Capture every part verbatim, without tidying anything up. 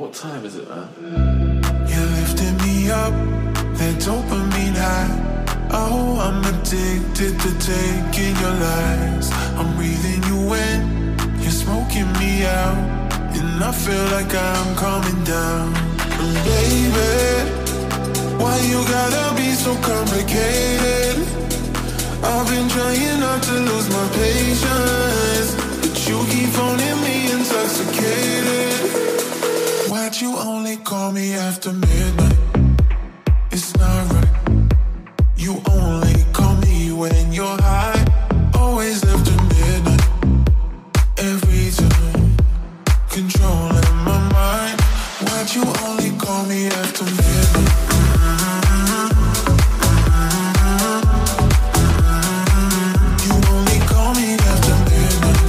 What time is it, man? You're lifting me up, that dopamine high. Oh, I'm addicted to taking your lies. I'm breathing you in, you're smoking me out, and I feel like I'm coming down. And baby, why you gotta be so complicated? I've been trying not to lose my patience, but you keep phoning me intoxicated. Why'd you only call me after midnight? It's not right. You only call me when you're high. Always after midnight. Every time. Controlling my mind. Why'd you only call me after midnight? You only call me after midnight.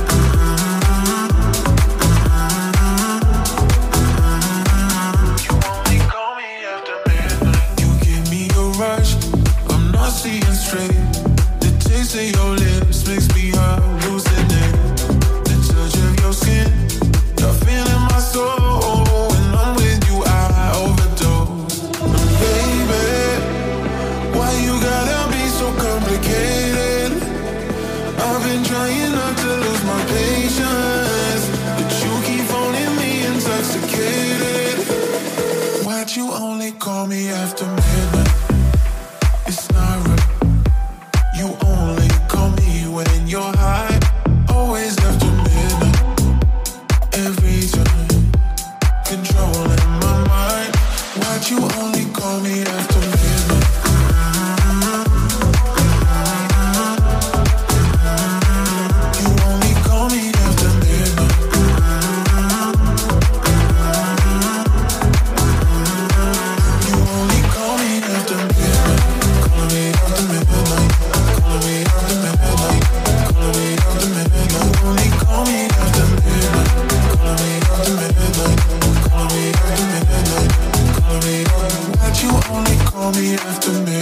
You only call me after midnight. You give me a rush, I'm not seeing straight. The taste of your lips makes me hallucinate. The touch of your skin, you're feeling my soul. When I'm with you, I overdose. And baby, why you gotta be so complicated? I've been trying not to lose my patience, but you keep phoning me intoxicated. Why'd you only call me after midnight? It's not right. You only call me when you're high. Always after midnight. Every time. Controlling my mind. Why'd you only call me after midnight? You only call me after midnight. You only call me after midnight. Call me after midnight. Call me after midnight. Call me after midnight. You only call me after midnight. Call me after midnight. Call me after midnight. Call me. Why'd you only call me after midnight?